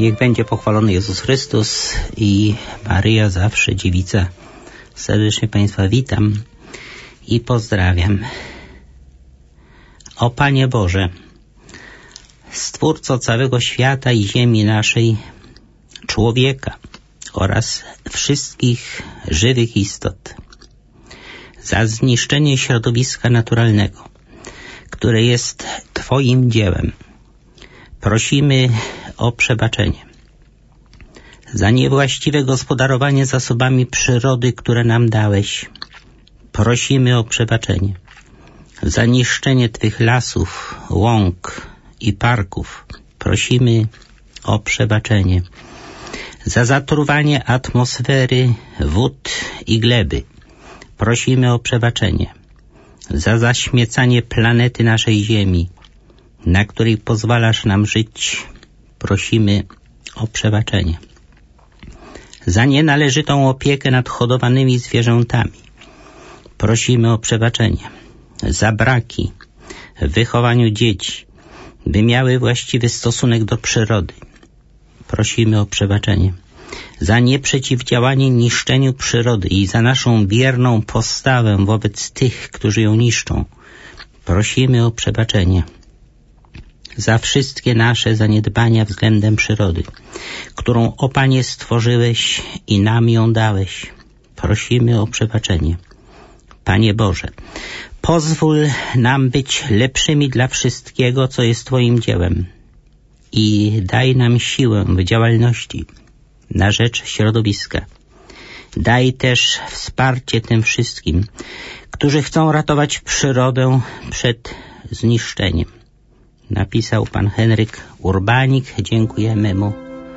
Niech będzie pochwalony Jezus Chrystus i Maryja zawsze dziewica. Serdecznie Państwa witam i pozdrawiam. O Panie Boże, Stwórco całego świata i ziemi naszej, człowieka oraz wszystkich żywych istot, za zniszczenie środowiska naturalnego, które jest Twoim dziełem, prosimy o przebaczenie. Za niewłaściwe gospodarowanie zasobami przyrody, które nam dałeś, prosimy o przebaczenie. Za niszczenie Twych lasów, łąk i parków prosimy o przebaczenie. Za zatruwanie atmosfery, wód i gleby prosimy o przebaczenie. Za zaśmiecanie planety naszej Ziemi, na której pozwalasz nam żyć, prosimy o przebaczenie. Za nienależytą opiekę nad hodowanymi zwierzętami prosimy o przebaczenie. Za braki w wychowaniu dzieci, by miały właściwy stosunek do przyrody, prosimy o przebaczenie. Za nieprzeciwdziałanie niszczeniu przyrody i za naszą bierną postawę wobec tych, którzy ją niszczą, prosimy o przebaczenie. Za wszystkie nasze zaniedbania względem przyrody, którą, o Panie, stworzyłeś i nam ją dałeś, prosimy o przebaczenie. Panie Boże, pozwól nam być lepszymi dla wszystkiego, co jest Twoim dziełem i daj nam siłę w działalności na rzecz środowiska. Daj też wsparcie tym wszystkim, którzy chcą ratować przyrodę przed zniszczeniem. Napisał pan Henryk Urbanik. Dziękujemy mu.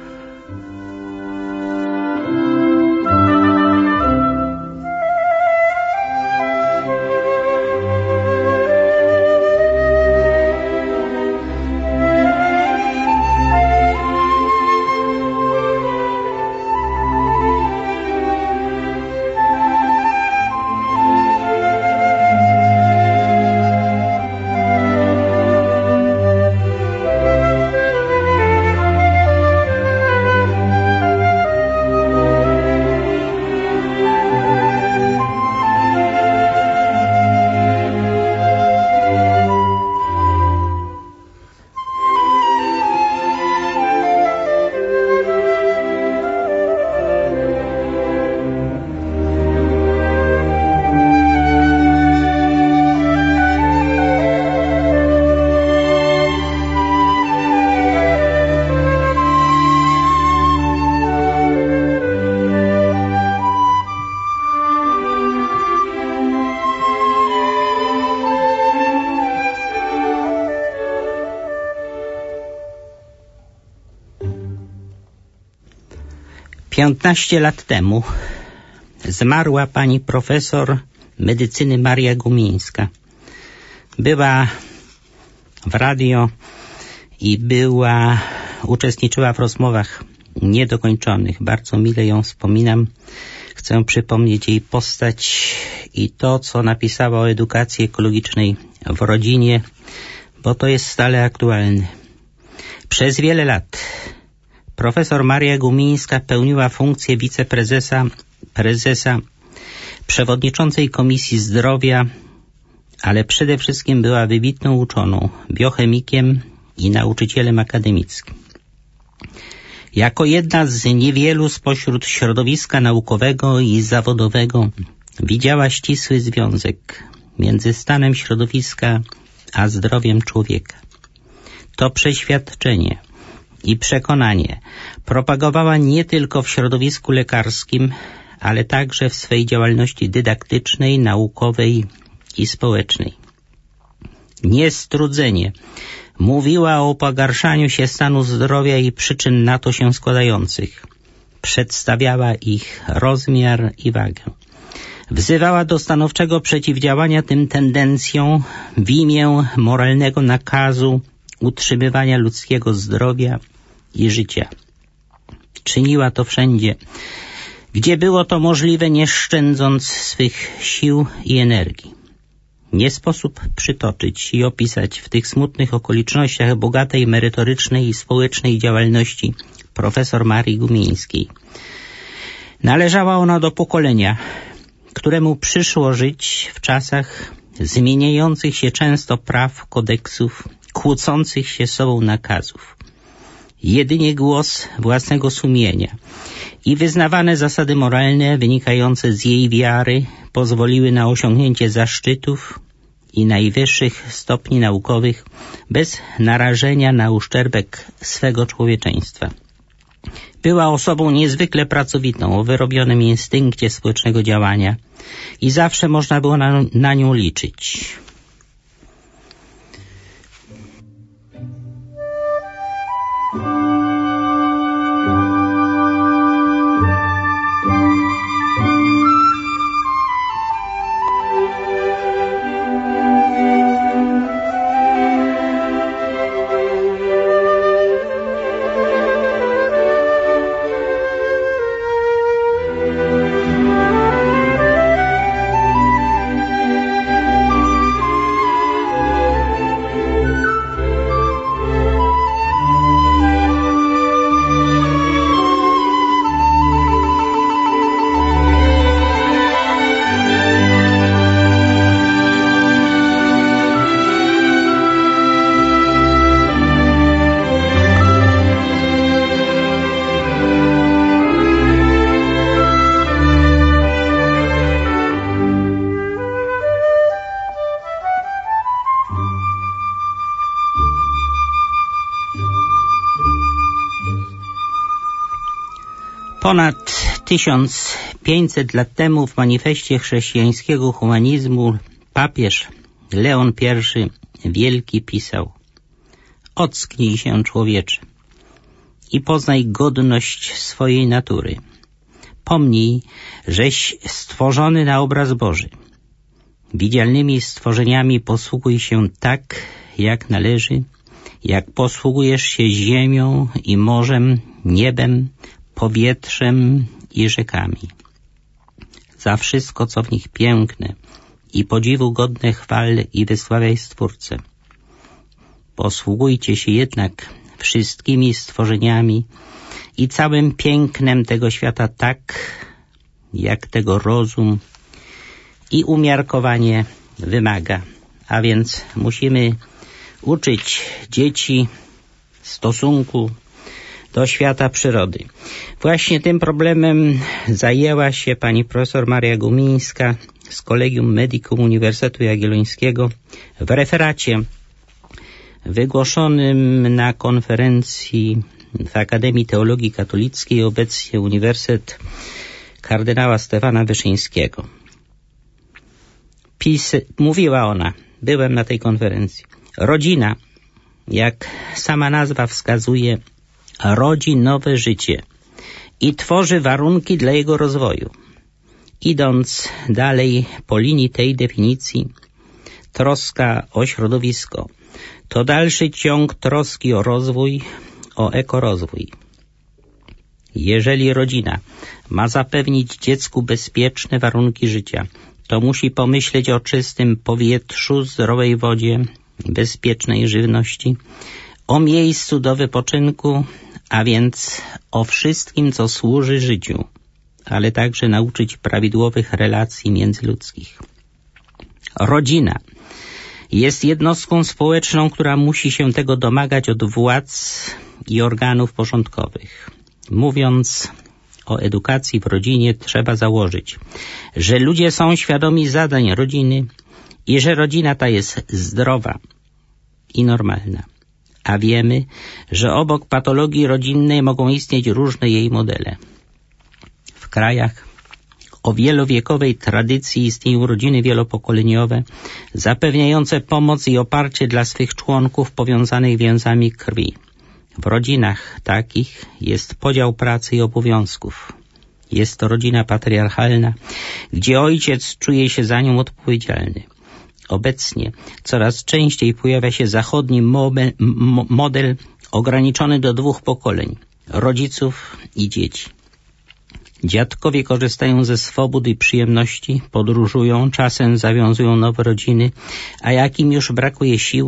Piętnaście lat temu zmarła pani profesor medycyny Maria Gumińska. Była w radio i uczestniczyła w rozmowach niedokończonych. Bardzo mile ją wspominam. Chcę przypomnieć jej postać i to, co napisała o edukacji ekologicznej w rodzinie, bo to jest stale aktualne. Przez wiele lat profesor Maria Gumińska pełniła funkcję prezesa, przewodniczącej Komisji Zdrowia, ale przede wszystkim była wybitną uczoną, biochemikiem i nauczycielem akademickim. Jako jedna z niewielu spośród środowiska naukowego i zawodowego widziała ścisły związek między stanem środowiska a zdrowiem człowieka. To przeświadczenie i przekonanie propagowała nie tylko w środowisku lekarskim, ale także w swej działalności dydaktycznej, naukowej i społecznej. Niestrudzenie mówiła o pogarszaniu się stanu zdrowia i przyczyn na to się składających. Przedstawiała ich rozmiar i wagę. Wzywała do stanowczego przeciwdziałania tym tendencjom w imię moralnego nakazu utrzymywania ludzkiego zdrowia i życia. Czyniła to wszędzie, gdzie było to możliwe, nie szczędząc swych sił i energii. Nie sposób przytoczyć i opisać w tych smutnych okolicznościach bogatej merytorycznej i społecznej działalności profesor Marii Gumińskiej. Należała ona do pokolenia, któremu przyszło żyć w czasach zmieniających się często praw, kodeksów, kłócących się z sobą nakazów. Jedynie głos własnego sumienia i wyznawane zasady moralne wynikające z jej wiary pozwoliły na osiągnięcie zaszczytów i najwyższych stopni naukowych bez narażenia na uszczerbek swego człowieczeństwa. Była osobą niezwykle pracowitą, o wyrobionym instynkcie społecznego działania i zawsze można było na nią liczyć. Ponad 1500 lat temu w manifestie chrześcijańskiego humanizmu papież Leon I Wielki pisał: ocknij się, człowiecze, i poznaj godność swojej natury. Pomnij, żeś stworzony na obraz Boży. Widzialnymi stworzeniami posługuj się tak, jak należy, jak posługujesz się ziemią i morzem, niebem, powietrzem i rzekami. Za wszystko, co w nich piękne i podziwu godne, chwal i wysławiaj Stwórcę. Posługujcie się jednak wszystkimi stworzeniami i całym pięknem tego świata tak, jak tego rozum i umiarkowanie wymaga. A więc musimy uczyć dzieci stosunku do świata przyrody. Właśnie tym problemem zajęła się pani profesor Maria Gumińska z Collegium Medicum Uniwersytetu Jagiellońskiego w referacie wygłoszonym na konferencji w Akademii Teologii Katolickiej, obecnie Uniwersytet kardynała Stefana Wyszyńskiego. Mówiła ona, byłem na tej konferencji: rodzina, jak sama nazwa wskazuje, rodzi nowe życie i tworzy warunki dla jego rozwoju. Idąc dalej po linii tej definicji, troska o środowisko to dalszy ciąg troski o rozwój, o ekorozwój. Jeżeli rodzina ma zapewnić dziecku bezpieczne warunki życia, to musi pomyśleć o czystym powietrzu, zdrowej wodzie, bezpiecznej żywności, o miejscu do wypoczynku, a więc o wszystkim, co służy życiu, ale także nauczyć prawidłowych relacji międzyludzkich. Rodzina jest jednostką społeczną, która musi się tego domagać od władz i organów porządkowych. Mówiąc o edukacji w rodzinie, trzeba założyć, że ludzie są świadomi zadań rodziny i że rodzina ta jest zdrowa i normalna. A wiemy, że obok patologii rodzinnej mogą istnieć różne jej modele. W krajach o wielowiekowej tradycji istnieją rodziny wielopokoleniowe, zapewniające pomoc i oparcie dla swych członków powiązanych więzami krwi. W rodzinach takich jest podział pracy i obowiązków. Jest to rodzina patriarchalna, gdzie ojciec czuje się za nią odpowiedzialny. Obecnie coraz częściej pojawia się zachodni model ograniczony do 2 pokoleń, rodziców i dzieci. Dziadkowie korzystają ze swobód i przyjemności, podróżują, czasem zawiązują nowe rodziny, a jak im już brakuje sił,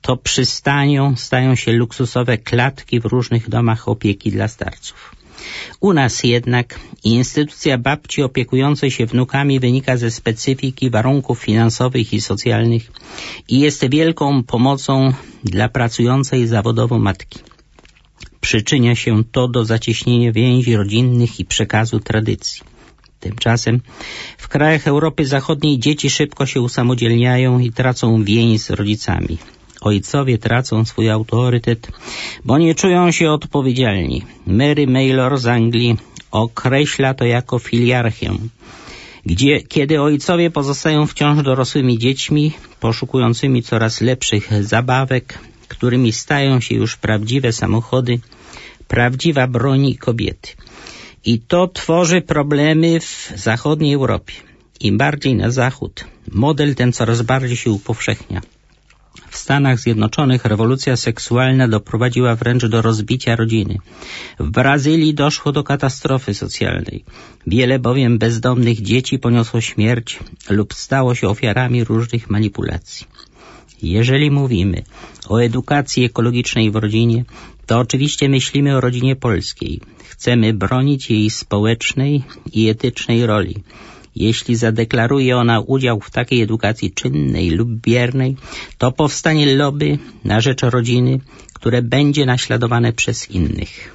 to przystanią stają się luksusowe klatki w różnych domach opieki dla starców. U nas jednak instytucja babci opiekującej się wnukami wynika ze specyfiki warunków finansowych i socjalnych i jest wielką pomocą dla pracującej zawodowo matki. Przyczynia się to do zacieśnienia więzi rodzinnych i przekazu tradycji. Tymczasem w krajach Europy Zachodniej dzieci szybko się usamodzielniają i tracą więź z rodzicami. Ojcowie tracą swój autorytet, bo nie czują się odpowiedzialni. Mary Maylor z Anglii określa to jako filiarchię, kiedy ojcowie pozostają wciąż dorosłymi dziećmi, poszukującymi coraz lepszych zabawek, którymi stają się już prawdziwe samochody, prawdziwa broń i kobiety. I to tworzy problemy w zachodniej Europie. Im bardziej na zachód, model ten coraz bardziej się upowszechnia. W Stanach Zjednoczonych rewolucja seksualna doprowadziła wręcz do rozbicia rodziny. W Brazylii doszło do katastrofy socjalnej. Wiele bowiem bezdomnych dzieci poniosło śmierć lub stało się ofiarami różnych manipulacji. Jeżeli mówimy o edukacji ekologicznej w rodzinie, to oczywiście myślimy o rodzinie polskiej. Chcemy bronić jej społecznej i etycznej roli. Jeśli zadeklaruje ona udział w takiej edukacji czynnej lub biernej, to powstanie lobby na rzecz rodziny, które będzie naśladowane przez innych.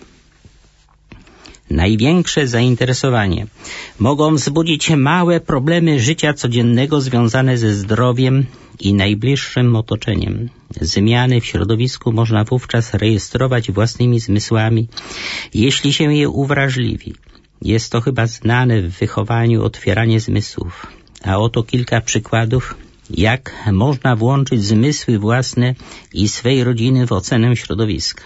Największe zainteresowanie mogą wzbudzić małe problemy życia codziennego związane ze zdrowiem i najbliższym otoczeniem. Zmiany w środowisku można wówczas rejestrować własnymi zmysłami, jeśli się je uwrażliwi. Jest to chyba znane w wychowaniu otwieranie zmysłów. A oto kilka przykładów, jak można włączyć zmysły własne i swej rodziny w ocenę środowiska.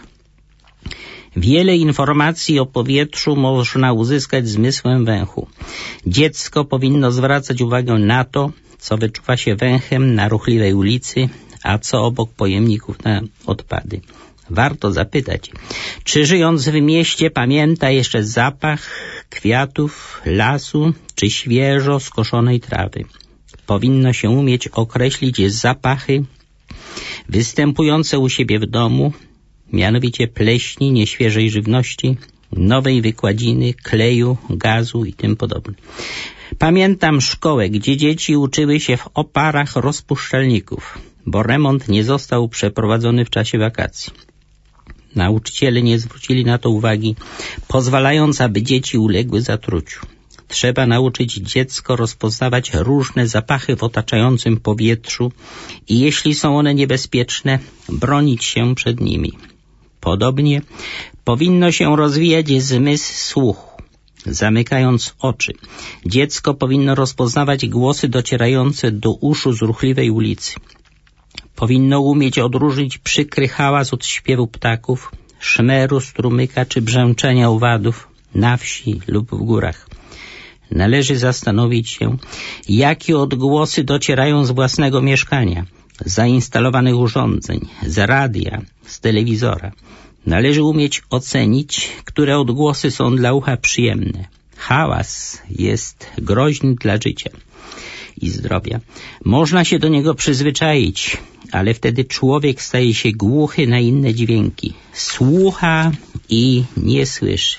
Wiele informacji o powietrzu można uzyskać zmysłem węchu. Dziecko powinno zwracać uwagę na to, co wyczuwa się węchem na ruchliwej ulicy, a co obok pojemników na odpady. Warto zapytać, czy żyjąc w mieście pamięta jeszcze zapach kwiatów, lasu czy świeżo skoszonej trawy. Powinno się umieć określić zapachy występujące u siebie w domu, mianowicie pleśni, nieświeżej żywności, nowej wykładziny, kleju, gazu i tym podobne. Pamiętam szkołę, gdzie dzieci uczyły się w oparach rozpuszczalników, bo remont nie został przeprowadzony w czasie wakacji. Nauczyciele nie zwrócili na to uwagi, pozwalając, aby dzieci uległy zatruciu. Trzeba nauczyć dziecko rozpoznawać różne zapachy w otaczającym powietrzu i jeśli są one niebezpieczne, bronić się przed nimi. Podobnie powinno się rozwijać zmysł słuchu. Zamykając oczy, dziecko powinno rozpoznawać głosy docierające do uszu z ruchliwej ulicy. Powinno umieć odróżnić przykry hałas od śpiewu ptaków, szmeru strumyka czy brzęczenia owadów na wsi lub w górach. Należy zastanowić się, jakie odgłosy docierają z własnego mieszkania, z zainstalowanych urządzeń, z radia, z telewizora. Należy umieć ocenić, które odgłosy są dla ucha przyjemne. Hałas jest groźny dla życia i zdrowia. Można się do niego przyzwyczaić, ale wtedy człowiek staje się głuchy na inne dźwięki. Słucha i nie słyszy.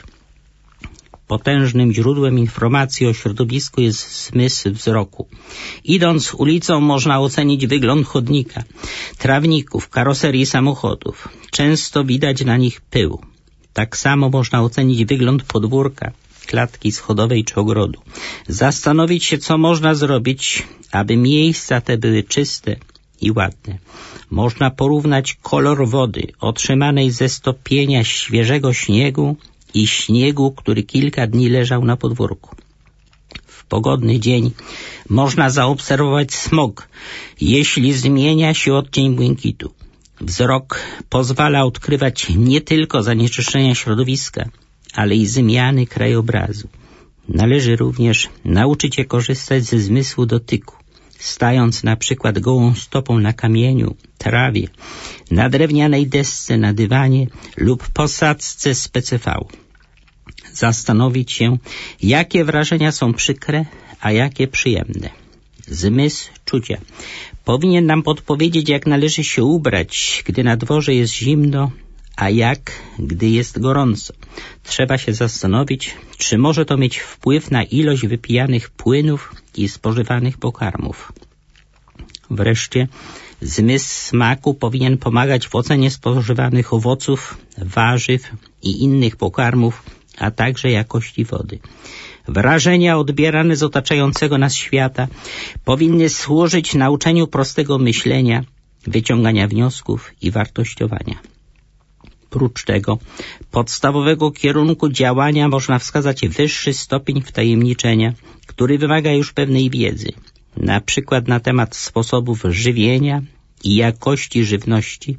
Potężnym źródłem informacji o środowisku jest zmysł wzroku. Idąc ulicą można ocenić wygląd chodnika, trawników, karoserii samochodów. Często widać na nich pył. Tak samo można ocenić wygląd podwórka, klatki schodowej czy ogrodu. Zastanowić się, co można zrobić, aby miejsca te były czyste i ładne. Można porównać kolor wody otrzymanej ze stopienia świeżego śniegu i śniegu, który kilka dni leżał na podwórku. W pogodny dzień można zaobserwować smog, jeśli zmienia się odcień błękitu. Wzrok pozwala odkrywać nie tylko zanieczyszczenia środowiska, ale i zmiany krajobrazu. Należy również nauczyć się korzystać ze zmysłu dotyku, stając na przykład gołą stopą na kamieniu, trawie, na drewnianej desce, na dywanie lub posadzce z PCV. Zastanowić się, jakie wrażenia są przykre, a jakie przyjemne. Zmysł czucia Powinien nam podpowiedzieć, jak należy się ubrać, gdy na dworze jest zimno, a jak, gdy jest gorąco. Trzeba się zastanowić, czy może to mieć wpływ na ilość wypijanych płynów i spożywanych pokarmów. Wreszcie zmysł smaku powinien pomagać w ocenie spożywanych owoców, warzyw i innych pokarmów, a także jakości wody. Wrażenia odbierane z otaczającego nas świata powinny służyć nauczeniu prostego myślenia, wyciągania wniosków i wartościowania. Prócz tego podstawowego kierunku działania można wskazać wyższy stopień wtajemniczenia, który wymaga już pewnej wiedzy, na przykład na temat sposobów żywienia i jakości żywności,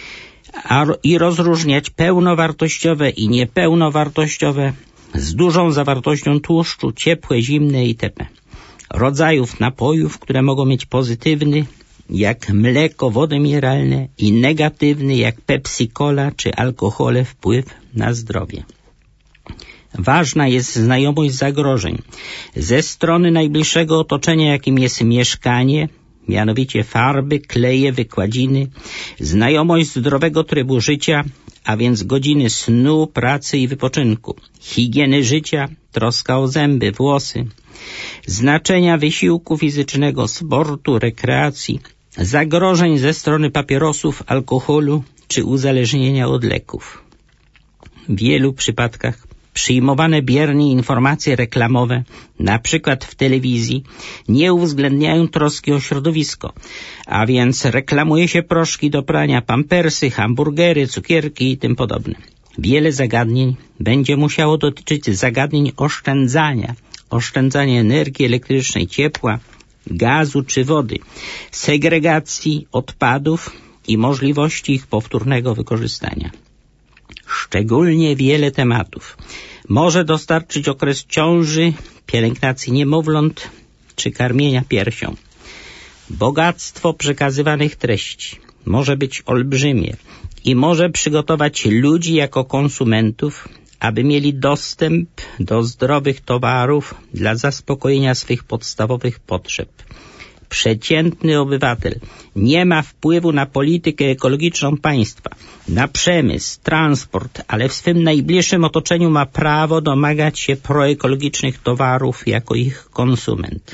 i rozróżniać pełnowartościowe i niepełnowartościowe, z dużą zawartością tłuszczu, ciepłe, zimne itp. Rodzajów napojów, które mogą mieć pozytywny, jak mleko, wody mineralne, i negatywny, jak Pepsi-Cola czy alkohole, wpływ na zdrowie. Ważna jest znajomość zagrożeń ze strony najbliższego otoczenia, jakim jest mieszkanie, mianowicie farby, kleje, wykładziny, znajomość zdrowego trybu życia, a więc godziny snu, pracy i wypoczynku, higieny życia, troska o zęby, włosy, znaczenia wysiłku fizycznego, sportu, rekreacji, zagrożeń ze strony papierosów, alkoholu czy uzależnienia od leków. W wielu przypadkach przyjmowane biernie informacje reklamowe, na przykład w telewizji, nie uwzględniają troski o środowisko, a więc reklamuje się proszki do prania, pampersy, hamburgery, cukierki i tym podobne. Wiele zagadnień będzie musiało dotyczyć zagadnień oszczędzania energii elektrycznej, ciepła, gazu czy wody, segregacji odpadów i możliwości ich powtórnego wykorzystania. Szczególnie wiele tematów może dostarczyć okres ciąży, pielęgnacji niemowląt czy karmienia piersią. Bogactwo przekazywanych treści może być olbrzymie i może przygotować ludzi jako konsumentów, aby mieli dostęp do zdrowych towarów dla zaspokojenia swych podstawowych potrzeb. Przeciętny obywatel nie ma wpływu na politykę ekologiczną państwa, na przemysł, transport, ale w swym najbliższym otoczeniu ma prawo domagać się proekologicznych towarów jako ich konsument.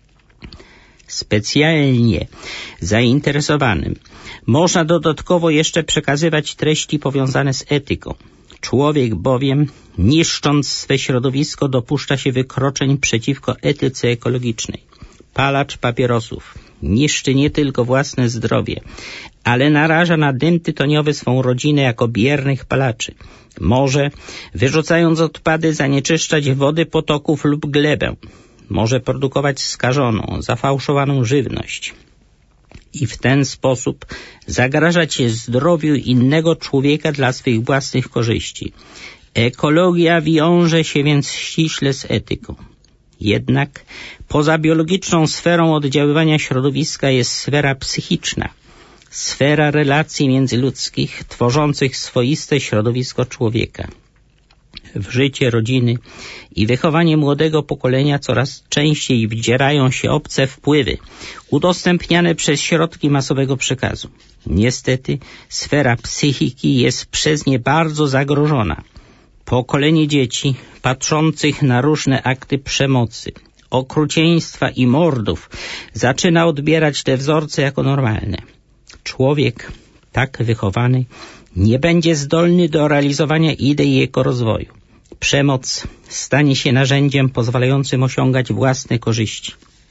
Specjalnie zainteresowanym można dodatkowo jeszcze przekazywać treści powiązane z etyką. Człowiek bowiem, niszcząc swe środowisko, dopuszcza się wykroczeń przeciwko etyce ekologicznej. Palacz papierosów niszczy nie tylko własne zdrowie, ale naraża na dym tytoniowy swą rodzinę jako biernych palaczy. Może, wyrzucając odpady, zanieczyszczać wody potoków lub glebę. Może produkować skażoną, zafałszowaną żywność i w ten sposób zagrażać zdrowiu innego człowieka dla swych własnych korzyści. Ekologia wiąże się więc ściśle z etyką. Jednak poza biologiczną sferą oddziaływania środowiska jest sfera psychiczna, sfera relacji międzyludzkich tworzących swoiste środowisko człowieka. W życie rodziny i wychowanie młodego pokolenia coraz częściej wdzierają się obce wpływy, udostępniane przez środki masowego przekazu. Niestety sfera psychiki jest przez nie bardzo zagrożona. Pokolenie dzieci patrzących na różne akty przemocy, okrucieństwa i mordów zaczyna odbierać te wzorce jako normalne. Człowiek tak wychowany nie będzie zdolny do realizowania idei ekorozwoju. Przemoc stanie się narzędziem pozwalającym osiągać własne korzyści.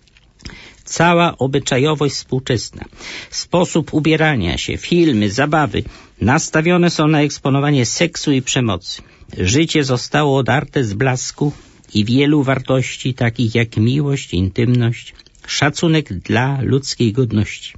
Cała obyczajowość współczesna, sposób ubierania się, filmy, zabawy nastawione są na eksponowanie seksu i przemocy. Życie zostało odarte z blasku i wielu wartości takich jak miłość, intymność, szacunek dla ludzkiej godności.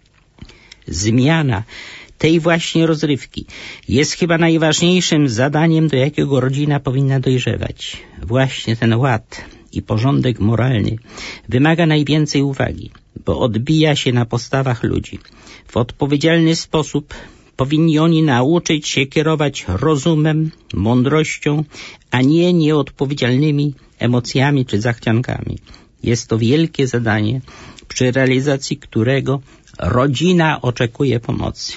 Zmiana tej właśnie rozrywki jest chyba najważniejszym zadaniem, do jakiego rodzina powinna dojrzewać. Właśnie ten ład i porządek moralny wymaga najwięcej uwagi, bo odbija się na postawach ludzi. W odpowiedzialny sposób powinni oni nauczyć się kierować rozumem, mądrością, a nie nieodpowiedzialnymi emocjami czy zachciankami. Jest to wielkie zadanie, przy realizacji którego rodzina oczekuje pomocy.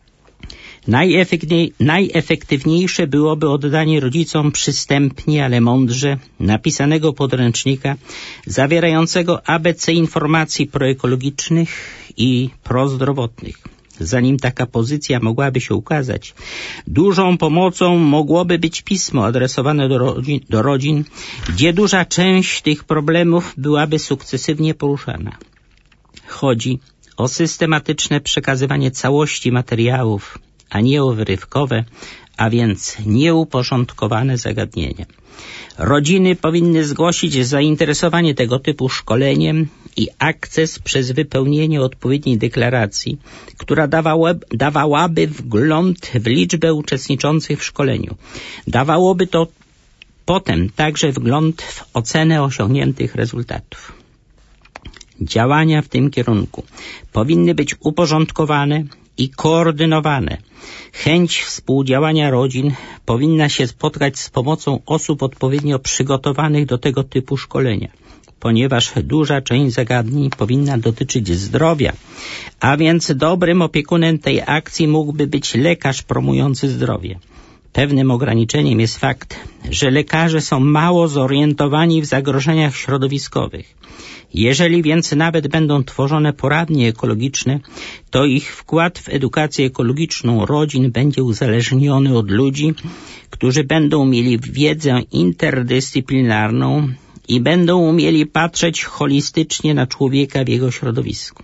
Najefektywniejsze byłoby oddanie rodzicom przystępnie, ale mądrze napisanego podręcznika zawierającego ABC informacji proekologicznych i prozdrowotnych. Zanim taka pozycja mogłaby się ukazać, dużą pomocą mogłoby być pismo adresowane do rodzin, gdzie duża część tych problemów byłaby sukcesywnie poruszana. Chodzi o systematyczne przekazywanie całości materiałów, a nie o wyrywkowe, a więc nieuporządkowane zagadnienia. Rodziny powinny zgłosić zainteresowanie tego typu szkoleniem i akces przez wypełnienie odpowiedniej deklaracji, która dawałaby wgląd w liczbę uczestniczących w szkoleniu. Dawałoby to potem także wgląd w ocenę osiągniętych rezultatów. Działania w tym kierunku powinny być uporządkowane i koordynowane. Chęć współdziałania rodzin powinna się spotkać z pomocą osób odpowiednio przygotowanych do tego typu szkolenia, ponieważ duża część zagadnień powinna dotyczyć zdrowia, a więc dobrym opiekunem tej akcji mógłby być lekarz promujący zdrowie. Pewnym ograniczeniem jest fakt, że lekarze są mało zorientowani w zagrożeniach środowiskowych. Jeżeli więc nawet będą tworzone poradnie ekologiczne, to ich wkład w edukację ekologiczną rodzin będzie uzależniony od ludzi, którzy będą mieli wiedzę interdyscyplinarną i będą umieli patrzeć holistycznie na człowieka w jego środowisku.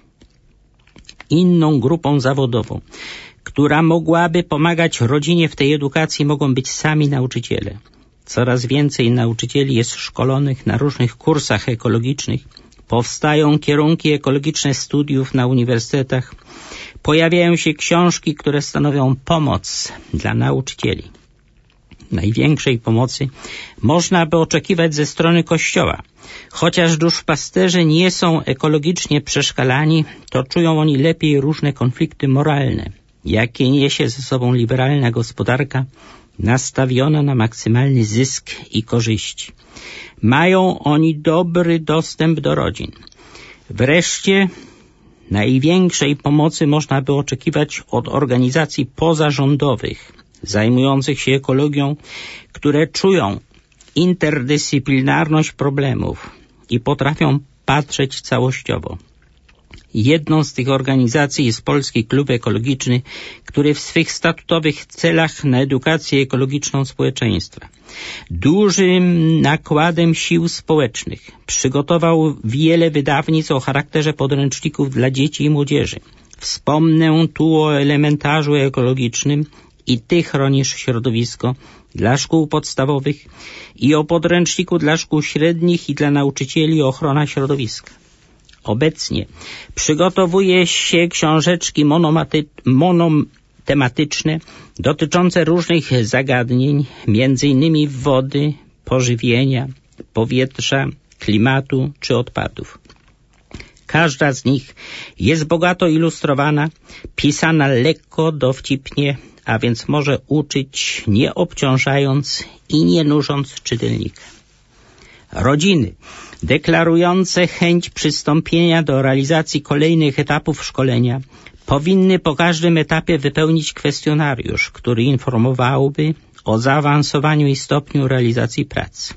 Inną grupą zawodową, która mogłaby pomagać rodzinie w tej edukacji, mogą być sami nauczyciele. Coraz więcej nauczycieli jest szkolonych na różnych kursach ekologicznych, powstają kierunki ekologiczne studiów na uniwersytetach, pojawiają się książki, które stanowią pomoc dla nauczycieli. Największej pomocy można by oczekiwać ze strony Kościoła. Chociaż duszpasterze nie są ekologicznie przeszkalani, to czują oni lepiej różne konflikty moralne, jakie niesie ze sobą liberalna gospodarka nastawiona na maksymalny zysk i korzyści. Mają oni dobry dostęp do rodzin. Wreszcie największej pomocy można by oczekiwać od organizacji pozarządowych zajmujących się ekologią, które czują interdyscyplinarność problemów i potrafią patrzeć całościowo. Jedną z tych organizacji jest Polski Klub Ekologiczny, który w swych statutowych celach na edukację ekologiczną społeczeństwa dużym nakładem sił społecznych przygotował wiele wydawnictw o charakterze podręczników dla dzieci i młodzieży. Wspomnę tu o elementarzu ekologicznym i Ty chronisz środowisko dla szkół podstawowych i o podręczniku dla szkół średnich i dla nauczycieli ochrona środowiska. Obecnie przygotowuje się książeczki monotematyczne dotyczące różnych zagadnień, m.in. wody, pożywienia, powietrza, klimatu czy odpadów. Każda z nich jest bogato ilustrowana, pisana lekko, dowcipnie, a więc może uczyć, nie obciążając i nie nużąc czytelnika. Rodziny deklarujące chęć przystąpienia do realizacji kolejnych etapów szkolenia powinny po każdym etapie wypełnić kwestionariusz, który informowałby o zaawansowaniu i stopniu realizacji pracy.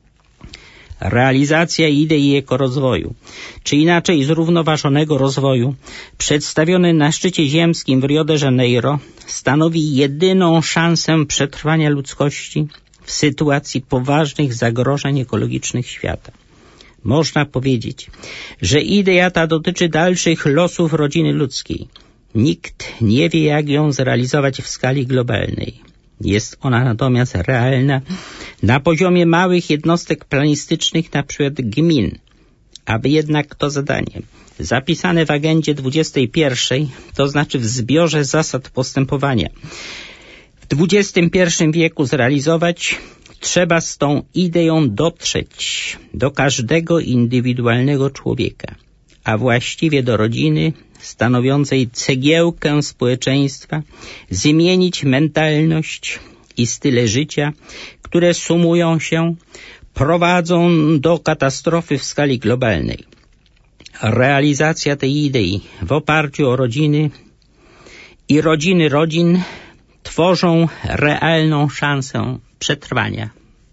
Realizacja idei ekorozwoju, czy inaczej zrównoważonego rozwoju, przedstawiony na szczycie ziemskim w Rio de Janeiro, stanowi jedyną szansę przetrwania ludzkości w sytuacji poważnych zagrożeń ekologicznych świata. Można powiedzieć, że idea ta dotyczy dalszych losów rodziny ludzkiej. Nikt nie wie, jak ją zrealizować w skali globalnej. Jest ona natomiast realna na poziomie małych jednostek planistycznych, np. gmin. Aby jednak to zadanie, zapisane w agendzie 21, to znaczy w zbiorze zasad postępowania, w XXI wieku zrealizować, trzeba z tą ideą dotrzeć do każdego indywidualnego człowieka, a właściwie do rodziny stanowiącej cegiełkę społeczeństwa, zmienić mentalność i style życia, które sumują się, prowadzą do katastrofy w skali globalnej. realizacja tej idei w oparciu o rodziny i rodziny rodzin tworzą realną szansę przetrwania.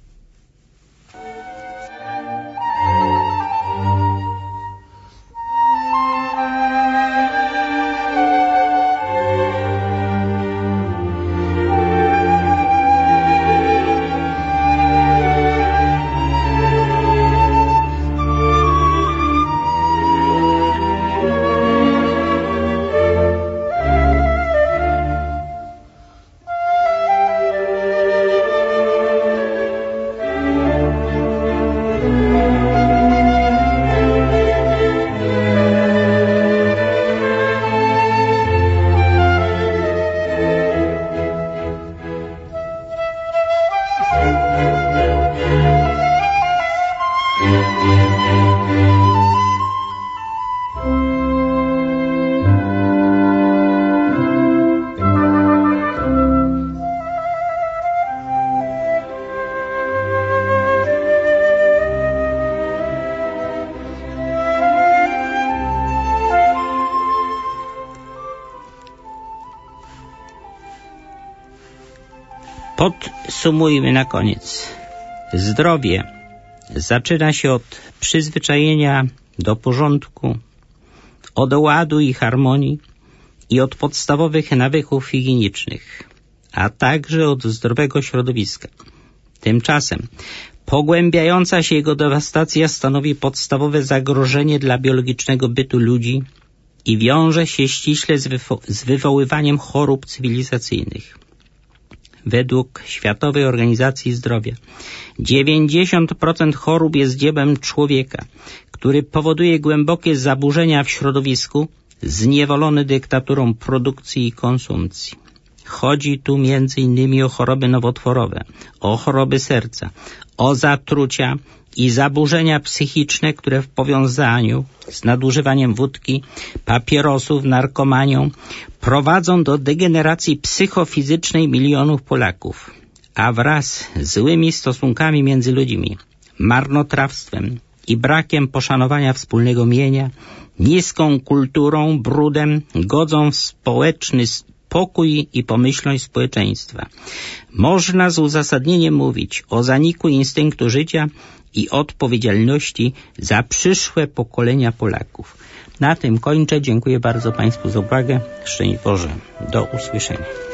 Podsumujmy na koniec. Zdrowie zaczyna się od przyzwyczajenia do porządku, od ładu i harmonii i od podstawowych nawyków higienicznych, a także od zdrowego środowiska. Tymczasem pogłębiająca się jego dewastacja stanowi podstawowe zagrożenie dla biologicznego bytu ludzi i wiąże się ściśle z wywoływaniem chorób cywilizacyjnych. Według Światowej Organizacji Zdrowia 90% chorób jest dziełem człowieka, który powoduje głębokie zaburzenia w środowisku, zniewolony dyktaturą produkcji i konsumpcji. Chodzi tu m.in. o choroby nowotworowe, o choroby serca, o zatrucia i zaburzenia psychiczne, które w powiązaniu z nadużywaniem wódki, papierosów, narkomanią prowadzą do degeneracji psychofizycznej milionów Polaków, a wraz z złymi stosunkami między ludźmi, marnotrawstwem i brakiem poszanowania wspólnego mienia, niską kulturą, brudem godzą w społeczny spokój i pomyślność społeczeństwa. Można z uzasadnieniem mówić o zaniku instynktu życia i odpowiedzialności za przyszłe pokolenia Polaków. Na tym kończę. Dziękuję bardzo Państwu za uwagę. Szczęść Boże. Do usłyszenia.